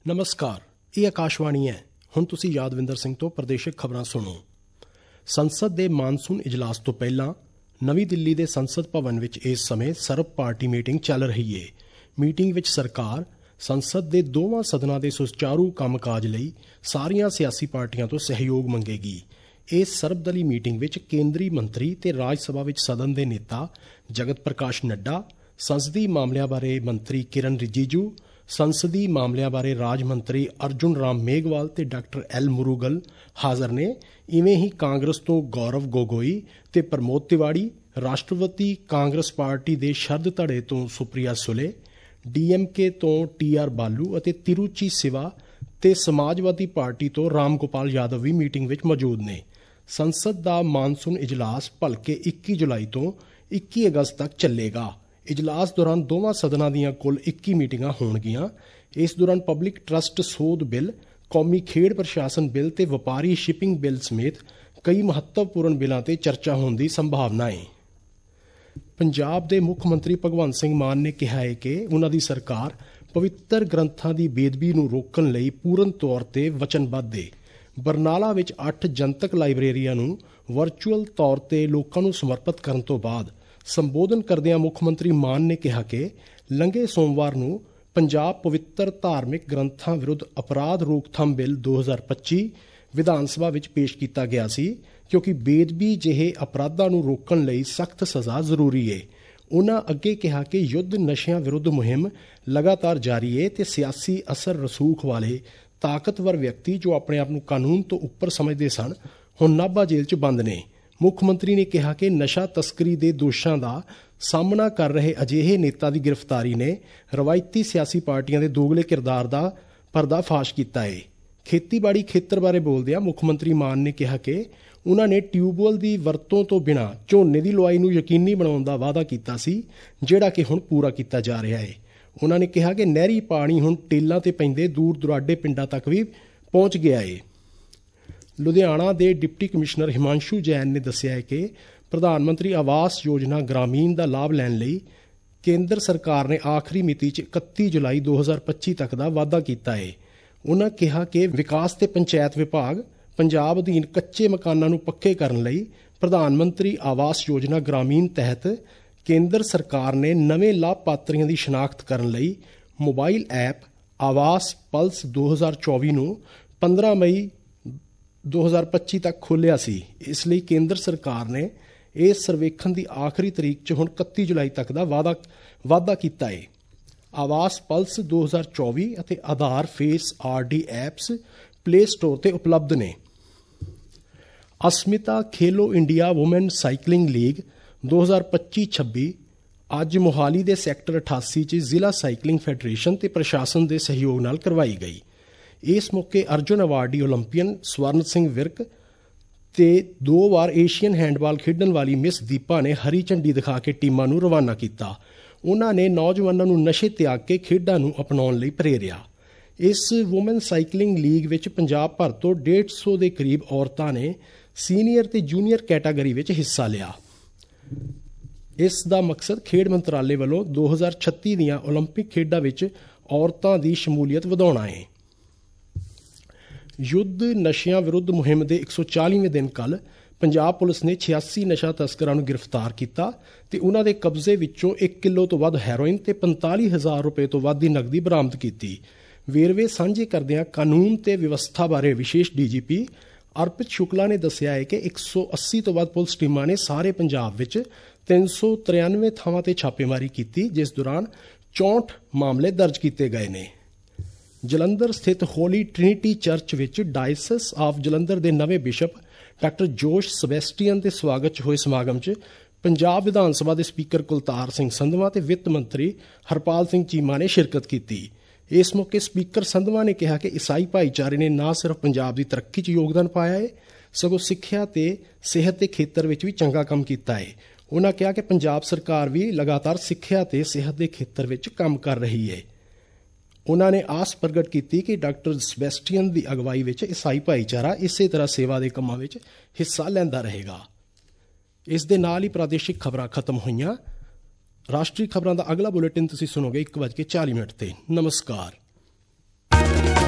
ਨਮਸਕਾਰ, ਇਹ ਆਕਾਸ਼ਵਾਣੀ ਹੈ। ਹੁਣ ਤੁਸੀਂ ਯਾਦਵਿੰਦਰ ਸਿੰਘ ਤੋਂ ਪ੍ਰਦੇਸ਼ਿਕ ਖਬਰਾਂ ਸੁਣੋ। ਸੰਸਦ ਦੇ ਮਾਨਸੂਨ ਇਜਲਾਸ ਤੋਂ ਪਹਿਲਾਂ ਨਵੀਂ ਦਿੱਲੀ ਦੇ ਸੰਸਦ ਭਵਨ ਵਿੱਚ ਇਸ ਸਮੇਂ ਸਰਬ ਪਾਰਟੀ ਮੀਟਿੰਗ ਚੱਲ ਰਹੀ ਹੈ। ਮੀਟਿੰਗ ਵਿੱਚ ਸਰਕਾਰ ਸੰਸਦ ਦੇ ਦੋਵਾਂ ਸਦਨਾਂ ਦੇ ਸੁਚਾਰੂ ਕੰਮਕਾਜ ਲਈ ਸਾਰੀਆਂ ਸਿਆਸੀ ਪਾਰਟੀਆਂ ਤੋਂ ਸਹਿਯੋਗ ਮੰਗੇਗੀ। ਇਸ ਸਰਬਦਲੀ ਮੀਟਿੰਗ ਵਿੱਚ ਕੇਂਦਰੀ ਮੰਤਰੀ ਤੇ ਰਾਜ ਸਭਾ ਵਿੱਚ ਸਦਨ ਦੇ ਨੇਤਾ ਜਗਤ ਪ੍ਰਕਾਸ਼ ਨੱਡਾ, ਸੰਸਦੀ ਮਾਮਲਿਆਂ ਬਾਰੇ ਮੰਤਰੀ ਕਿਰਨ ਰਿਜੀਜੂ, ਸੰਸਦੀ ਮਾਮਲਿਆਂ ਬਾਰੇ ਰਾਜ ਮੰਤਰੀ ਅਰਜੁਨ ਰਾਮ ਮੇਘਵਾਲ ਤੇ ਡਾਕਟਰ ਐਲ ਮੁਰੂਗਨ ਹਾਜ਼ਰ ਨੇ। ਇਵੇਂ ਹੀ ਕਾਂਗਰਸ ਤੋਂ ਗੌਰਵ ਗੋਗੋਈ ਤੇ ਪ੍ਰਮੋਦ ਤਿਵਾੜੀ, ਰਾਸ਼ਟਰਵਾਦੀ ਕਾਂਗਰਸ ਪਾਰਟੀ ਦੇ ਸ਼ਰਦ ਧੜੇ ਤੋਂ ਸੁਪ੍ਰਿਆ ਸੁਲੇ, ਡੀਐਮਕੇ ਤੋਂ TR ਬਾਲੂ ਅਤੇ ਤਿਰੂਚੀ ਸਿਵਾ ਤੇ ਸਮਾਜਵਾਦੀ ਪਾਰਟੀ ਤੋਂ ਰਾਮ ਗੋਪਾਲ ਯਾਦਵ ਵੀ ਮੀਟਿੰਗ ਵਿੱਚ ਮੌਜੂਦ ਨੇ। ਸੰਸਦ ਦਾ ਮਾਨਸੂਨ ਇਜਲਾਸ ਭਲਕੇ 21 ਜੁਲਾਈ ਤੋਂ 21 ਅਗਸਤ ਤੱਕ ਚੱਲੇਗਾ। ਇਜਲਾਸ ਦੌਰਾਨ ਦੋਵਾਂ ਸਦਨਾਂ ਦੀਆਂ ਕੁੱਲ 21 ਮੀਟਿੰਗਾਂ ਹੋਣਗੀਆਂ। ਇਸ ਦੌਰਾਨ ਪਬਲਿਕ ਟਰੱਸਟ ਸੋਧ ਬਿੱਲ, ਕੌਮੀ ਖੇਡ ਪ੍ਰਸ਼ਾਸਨ ਬਿੱਲ ਤੇ ਵਪਾਰੀ ਸ਼ਿਪਿੰਗ ਬਿੱਲ ਸਮੇਤ ਕਈ ਮਹੱਤਵਪੂਰਨ ਬਿੱਲਾਂ ਤੇ ਚਰਚਾ ਹੋਣ ਦੀ ਸੰਭਾਵਨਾ ਹੈ। ਪੰਜਾਬ ਦੇ ਮੁੱਖ ਮੰਤਰੀ ਭਗਵੰਤ ਸਿੰਘ ਮਾਨ ਨੇ ਕਿਹਾ ਹੈ ਕਿ ਉਨ੍ਹਾਂ ਦੀ ਸਰਕਾਰ ਪਵਿੱਤਰ ਗ੍ਰੰਥਾਂ ਦੀ ਬੇਅਦਬੀ ਨੂੰ ਰੋਕਣ ਲਈ ਪੂਰਨ ਤੌਰ ਤੇ ਵਚਨਬੱਧ ਹੈ। ਬਰਨਾਲਾ ਵਿੱਚ 8 ਜਨਤਕ ਲਾਇਬ੍ਰੇਰੀਆਂ ਨੂੰ ਵਰਚੁਅਲ ਤੌਰ ਤੇ ਲੋਕਾਂ ਨੂੰ ਸਮਰਪਿਤ ਕਰਨ ਤੋਂ ਬਾਅਦ ਸੰਬੋਧਨ ਕਰਦਿਆਂ ਮੁੱਖ ਮੰਤਰੀ ਮਾਨ ਨੇ ਕਿਹਾ ਕਿ ਲੰਘੇ ਸੋਮਵਾਰ ਨੂੰ ਪੰਜਾਬ ਪਵਿੱਤਰ ਧਾਰਮਿਕ ਗ੍ਰੰਥਾਂ ਵਿਰੁੱਧ ਅਪਰਾਧ ਰੋਕਥਾਮ ਬਿੱਲ 2025 ਵਿਧਾਨ ਸਭਾ ਵਿੱਚ ਪੇਸ਼ ਕੀਤਾ ਗਿਆ ਸੀ, ਕਿਉਂਕਿ ਬੇਅਦਬੀ ਜਿਹੇ ਅਪਰਾਧਾਂ ਨੂੰ ਰੋਕਣ ਲਈ ਸਖਤ ਸਜ਼ਾ ਜ਼ਰੂਰੀ ਹੈ। ਉਨ੍ਹਾਂ ਅੱਗੇ ਕਿਹਾ ਕਿ ਯੁੱਧ ਨਸ਼ਿਆਂ ਵਿਰੁੱਧ ਮੁਹਿੰਮ ਲਗਾਤਾਰ ਜਾਰੀ ਹੈ ਤੇ ਸਿਆਸੀ ਅਸਰ ਰਸੂਖ ਵਾਲੇ ਤਾਕਤਵਰ ਵਿਅਕਤੀ ਜੋ ਆਪਣੇ ਆਪ ਨੂੰ ਕਾਨੂੰਨ ਤੋਂ ਉੱਪਰ ਸਮਝਦੇ ਸਨ, ਹੁਣ ਨਾਭਾ ਜੇਲ੍ਹ 'ਚ ਬੰਦ ਨੇ। ਮੁੱਖ ਮੰਤਰੀ ਨੇ ਕਿਹਾ ਕਿ ਨਸ਼ਾ ਤਸਕਰੀ ਦੇ ਦੋਸ਼ਾਂ ਦਾ ਸਾਹਮਣਾ ਕਰ ਰਹੇ ਅਜਿਹੇ ਨੇਤਾ ਦੀ ਗ੍ਰਿਫਤਾਰੀ ਨੇ ਰਵਾਇਤੀ ਸਿਆਸੀ ਪਾਰਟੀਆਂ ਦੇ ਦੋਗਲੇ ਕਿਰਦਾਰ ਦਾ ਪਰਦਾਫਾਸ਼ ਕੀਤਾ ਹੈ। ਖੇਤੀਬਾੜੀ ਖੇਤਰ ਬਾਰੇ ਬੋਲਦਿਆਂ ਮੁੱਖ ਮੰਤਰੀ ਮਾਨ ਨੇ ਕਿਹਾ ਕਿ ਉਨ੍ਹਾਂ ਨੇ ਟਿਊਬਵੈੱਲ ਦੀ ਵਰਤੋਂ ਤੋਂ ਬਿਨਾਂ ਝੋਨੇ ਦੀ ਲੁਆਈ ਨੂੰ ਯਕੀਨੀ ਬਣਾਉਣ ਦਾ ਵਾਅਦਾ ਕੀਤਾ ਸੀ, ਜਿਹੜਾ ਕਿ ਹੁਣ ਪੂਰਾ ਕੀਤਾ ਜਾ ਰਿਹਾ ਹੈ। ਉਨ੍ਹਾਂ ਨੇ ਕਿਹਾ ਕਿ ਨਹਿਰੀ ਪਾਣੀ ਹੁਣ ਟੇਲਾਂ ਤੇ ਪੈਂਦੇ ਦੂਰ ਦੁਰਾਡੇ ਪਿੰਡਾਂ ਤੱਕ ਵੀ ਪਹੁੰਚ ਗਿਆ ਹੈ। ਲੁਧਿਆਣਾ ਦੇ ਡਿਪਟੀ ਕਮਿਸ਼ਨਰ ਹਿਮਾਂਸ਼ੂ ਜੈਨ ਨੇ ਦੱਸਿਆ ਹੈ ਕਿ ਪ੍ਰਧਾਨ ਮੰਤਰੀ ਆਵਾਸ ਯੋਜਨਾ ਗ੍ਰਾਮੀਣ ਦਾ ਲਾਭ ਲੈਣ ਲਈ ਕੇਂਦਰ ਸਰਕਾਰ ਨੇ ਆਖਰੀ ਮਿਤੀ 'ਚ 31 ਜੁਲਾਈ 2025 ਤੱਕ ਦਾ ਵਾਅਦਾ ਕੀਤਾ ਹੈ। ਉਨ੍ਹਾਂ ਕਿਹਾ ਕਿ ਵਿਕਾਸ ਤੇ ਪੰਚਾਇਤ ਵਿਭਾਗ ਪੰਜਾਬ ਅਧੀਨ ਕੱਚੇ ਮਕਾਨਾਂ ਨੂੰ ਪੱਕੇ ਕਰਨ ਲਈ ਪ੍ਰਧਾਨ ਮੰਤਰੀ ਆਵਾਸ ਯੋਜਨਾ ਗ੍ਰਾਮੀਣ ਤਹਿਤ ਕੇਂਦਰ ਸਰਕਾਰ ਨੇ ਨਵੇਂ ਲਾਭਪਾਤਰੀਆਂ ਦੀ ਸ਼ਨਾਖਤ ਕਰਨ ਲਈ ਮੋਬਾਈਲ ਐਪ ਆਵਾਸ ਪਲਸ 2024 ਨੂੰ 15 ਮਈ 2025 ਤੱਕ ਖੋਲ੍ਹਿਆ ਸੀ। ਇਸ ਲਈ ਕੇਂਦਰ ਸਰਕਾਰ ਨੇ ਇਸ ਸਰਵੇਖਣ ਦੀ ਆਖਰੀ ਤਰੀਕ 'ਚ ਹੁਣ 31 ਜੁਲਾਈ ਤੱਕ ਦਾ ਵਾਅਦਾ ਕੀਤਾ ਹੈ। ਆਵਾਸ ਪਲਸ 2024 ਅਤੇ Aadhaar face RD apps play store ਤੇ ਉਪਲਬਧ ਨੇ। Asmita Khelo India women cycling league 2025-26 ਅੱਜ ਮੋਹਾਲੀ ਦੇ ਸੈਕਟਰ 88 'ਚ ਜ਼ਿਲ੍ਹਾ ਸਾਈਕਲਿੰਗ ਫੈਡਰੇਸ਼ਨ ਤੇ ਪ੍ਰਸ਼ਾਸਨ ਦੇ ਸਹਿਯੋਗ ਨਾਲ ਕਰਵਾਈ ਗਈ। ਇਸ ਮੌਕੇ ਅਰਜੁਨ ਅਵਾਰਡੀ ਓਲੰਪੀਅਨ ਸਵਰਨ ਸਿੰਘ ਵਿਰਕ ਤੇ 2 ਵਾਰ ਏਸ਼ੀਅਨ ਹੈਂਡਬਾਲ ਖੇਡਣ ਵਾਲੀ ਮਿਸ ਦੀਪਾ ਨੇ ਹਰੀ ਝੰਡੀ ਦਿਖਾ ਕੇ ਟੀਮਾਂ ਨੂੰ ਰਵਾਨਾ ਕੀਤਾ। ਉਨ੍ਹਾਂ ਨੇ ਨੌਜਵਾਨਾਂ ਨੂੰ ਨਸ਼ੇ ਤਿਆਗ ਕੇ ਖੇਡਾਂ ਨੂੰ ਅਪਣਾਉਣ ਲਈ ਪ੍ਰੇਰਿਆ। ਇਸ ਵੂਮਨ ਸਾਈਕਲਿੰਗ ਲੀਗ ਵਿੱਚ ਪੰਜਾਬ ਭਰ ਤੋਂ 150 ਦੇ ਕਰੀਬ ਔਰਤਾਂ ਨੇ ਸੀਨੀਅਰ ਤੇ ਜੂਨੀਅਰ ਕੈਟਾਗਰੀ ਵਿੱਚ ਹਿੱਸਾ ਲਿਆ। ਇਸ ਦਾ ਮਕਸਦ ਖੇਡ ਮੰਤਰਾਲੇ ਵੱਲੋਂ 2036 ਦੀਆਂ ਓਲੰਪਿਕ ਖੇਡਾਂ ਵਿੱਚ ਔਰਤਾਂ ਦੀ ਸ਼ਮੂਲੀਅਤ ਵਧਾਉਣਾ ਹੈ। ਯੁੱਧ ਨਸ਼ਿਆਂ ਵਿਰੁੱਧ ਮੁਹਿੰਮ ਦੇ 140ਵੇਂ ਦਿਨ ਕੱਲ੍ਹ ਪੰਜਾਬ ਪੁਲਿਸ ਨੇ 86 ਨਸ਼ਾ ਤਸਕਰਾਂ ਨੂੰ ਗ੍ਰਿਫਤਾਰ ਕੀਤਾ ਤੇ ਉਨ੍ਹਾਂ ਦੇ ਕਬਜ਼ੇ ਵਿੱਚੋਂ 1 ਕਿਲੋ ਤੋਂ ਵੱਧ ਹੈਰੋਇਨ ਤੇ 45,000 ਰੁਪਏ ਤੋਂ ਵੱਧ ਦੀ ਨਕਦੀ ਬਰਾਮਦ ਕੀਤੀ। ਵੇਰਵੇ ਸਾਂਝੇ ਕਰਦਿਆਂ ਕਾਨੂੰਨ ਤੇ ਵਿਵਸਥਾ ਬਾਰੇ ਵਿਸ਼ੇਸ਼ DGP ਅਰਪਿਤ ਸ਼ੁਕਲਾ ਨੇ ਦੱਸਿਆ ਹੈ ਕਿ 180 ਤੋਂ ਵੱਧ ਪੁਲਿਸ ਟੀਮਾਂ ਨੇ ਸਾਰੇ ਪੰਜਾਬ ਵਿੱਚ 393 ਥਾਵਾਂ ਤੇ ਛਾਪੇਮਾਰੀ ਕੀਤੀ, ਜਿਸ ਦੌਰਾਨ 64 ਮਾਮਲੇ ਦਰਜ ਕੀਤੇ ਗਏ ਨੇ। ਜਲੰਧਰ ਸਥਿਤ ਹੋਲੀ ਟ੍ਰਿਨਿਟੀ ਚਰਚ ਵਿੱਚ ਡਾਇਸਸ ਆਫ ਜਲੰਧਰ ਦੇ ਨਵੇਂ ਬਿਸ਼ਪ ਡਾਕਟਰ ਜੋਸ਼ ਸਬੈਸਟੀਅਨ ਦੇ ਸਵਾਗਤ 'ਚ ਹੋਏ ਸਮਾਗਮ 'ਚ ਪੰਜਾਬ ਵਿਧਾਨ ਸਭਾ ਦੇ ਸਪੀਕਰ ਕੁਲਤਾਰ ਸਿੰਘ ਸੰਧਵਾਂ ਤੇ ਵਿੱਤ ਮੰਤਰੀ ਹਰਪਾਲ ਸਿੰਘ ਚੀਮਾ ਨੇ ਸ਼ਿਰਕਤ ਕੀਤੀ। ਇਸ ਮੌਕੇ ਸਪੀਕਰ ਸੰਧਵਾਂ ਨੇ ਕਿਹਾ ਕਿ ਈਸਾਈ ਭਾਈਚਾਰੇ ਨੇ ਨਾ ਸਿਰਫ ਪੰਜਾਬ ਦੀ ਤਰੱਕੀ 'ਚ ਯੋਗਦਾਨ ਪਾਇਆ ਹੈ, ਸਗੋਂ ਸਿੱਖਿਆ ਤੇ ਸਿਹਤ ਦੇ ਖੇਤਰ ਵਿੱਚ ਵੀ ਚੰਗਾ ਕੰਮ ਕੀਤਾ ਹੈ। ਉਨ੍ਹਾਂ ਕਿਹਾ ਕਿ ਪੰਜਾਬ ਸਰਕਾਰ ਵੀ ਲਗਾਤਾਰ ਸਿੱਖਿਆ ਤੇ ਸਿਹਤ ਦੇ ਖੇਤਰ ਵਿੱਚ ਕੰਮ ਕਰ ਰਹੀ ਹੈ। ਉਨ੍ਹਾਂ ਨੇ ਆਸ ਪ੍ਰਗਟ ਕੀਤੀ ਕਿ ਡਾਕਟਰ ਸਬੈਸਟੀਅਨ ਦੀ ਅਗਵਾਈ ਵਿੱਚ ਈਸਾਈ ਭਾਈਚਾਰਾ ਇਸੇ ਤਰ੍ਹਾਂ ਸੇਵਾ ਦੇ ਕੰਮਾਂ ਵਿੱਚ ਹਿੱਸਾ ਲੈਂਦਾ ਰਹੇਗਾ। ਇਸ ਦੇ ਨਾਲ ਹੀ ਪ੍ਰਾਦੇਸ਼ਿਕ ਖਬਰਾਂ ਖਤਮ ਹੋਈਆਂ। ਰਾਸ਼ਟਰੀ ਖਬਰਾਂ ਦਾ ਅਗਲਾ ਬੁਲੇਟਿਨ ਤੁਸੀਂ ਸੁਣੋਗੇ 1:40 ਤੇ। ਨਮਸਕਾਰ।